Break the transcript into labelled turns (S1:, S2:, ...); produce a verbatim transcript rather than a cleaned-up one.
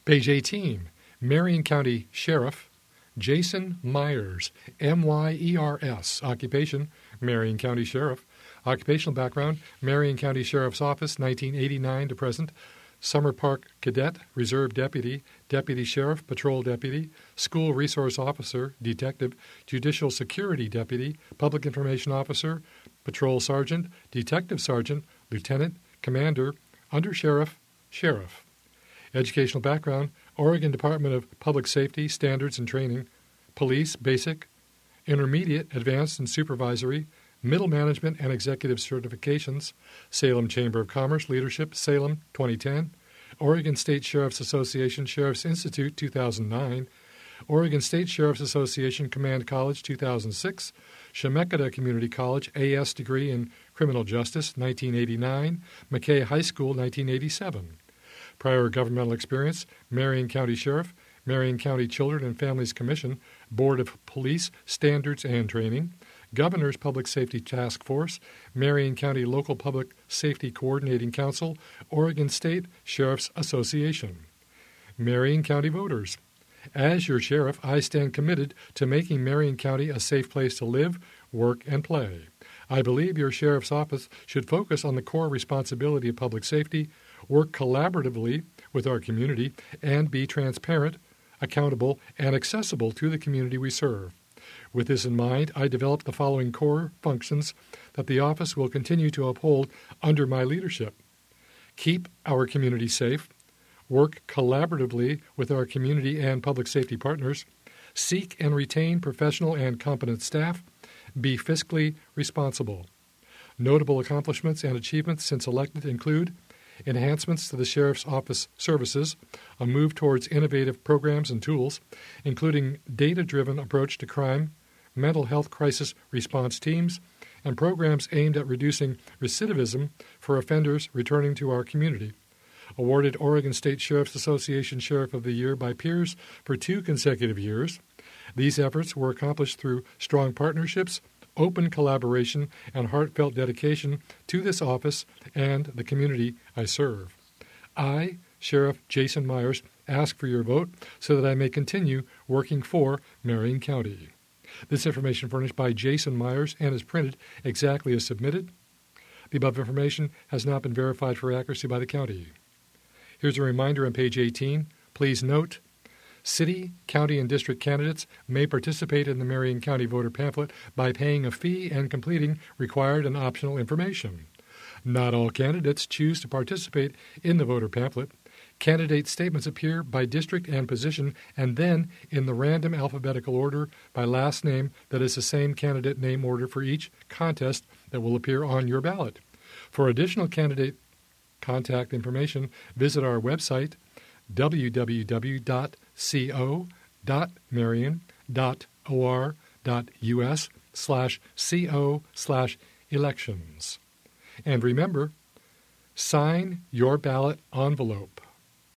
S1: Page eighteen, Marion County Sheriff Jason Myers, M Y E R S. Occupation, Marion County Sheriff. Occupational background, Marion County Sheriff's Office, nineteen eighty-nine to present. Summer Park Cadet, Reserve Deputy, Deputy Sheriff, Patrol Deputy, School Resource Officer, Detective, Judicial Security Deputy, Public Information Officer, Patrol Sergeant, Detective Sergeant, Lieutenant, Commander, Undersheriff, Sheriff. Educational background, Oregon Department of Public Safety, Standards and Training, Police, Basic, Intermediate, Advanced and Supervisory, Middle Management and Executive Certifications, Salem Chamber of Commerce Leadership, Salem, twenty ten, Oregon State Sheriff's Association Sheriff's Institute, two thousand nine, Oregon State Sheriff's Association Command College, two thousand six, Chemeketa Community College, A S degree in Criminal Justice, nineteen eighty-nine, McKay High School, nineteen eighty-seven. Prior governmental experience, Marion County Sheriff, Marion County Children and Families Commission, Board of Police Standards and Training, Governor's Public Safety Task Force, Marion County Local Public Safety Coordinating Council, Oregon State Sheriff's Association. Marion County voters. As your sheriff, I stand committed to making Marion County a safe place to live, work, and play. I believe your sheriff's office should focus on the core responsibility of public safety, work collaboratively with our community, and be transparent, accountable, and accessible to the community we serve. With this in mind, I developed the following core functions that the office will continue to uphold under my leadership. Keep our community safe, work collaboratively with our community and public safety partners, seek and retain professional and competent staff, be fiscally responsible. Notable accomplishments and achievements since elected include enhancements to the Sheriff's Office services, a move towards innovative programs and tools, including data-driven approach to crime, mental health crisis response teams, and programs aimed at reducing recidivism for offenders returning to our community. Awarded Oregon State Sheriff's Association Sheriff of the Year by peers for two consecutive years. These efforts were accomplished through strong partnerships, open collaboration, and heartfelt dedication to this office and the community I serve. I, Sheriff Jason Myers, ask for your vote so that I may continue working for Marion County. This information furnished by Jason Myers and is printed exactly as submitted. The above information has not been verified for accuracy by the county. Here's a reminder on page eighteen. Please note, city, county, and district candidates may participate in the Marion County voter pamphlet by paying a fee and completing required and optional information. Not all candidates choose to participate in the voter pamphlet. Candidate statements appear by district and position and then in the random alphabetical order by last name that is the same candidate name order for each contest that will appear on your ballot. For additional candidate contact information, visit our website, w w w dot co dot marion dot or dot u s slash co slash elections. And remember, sign your ballot envelope.